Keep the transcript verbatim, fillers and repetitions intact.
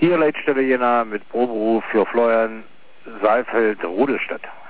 Hier Leitstelle Jena mit Proberuf für Florian Saalfeld, Rudelstadt.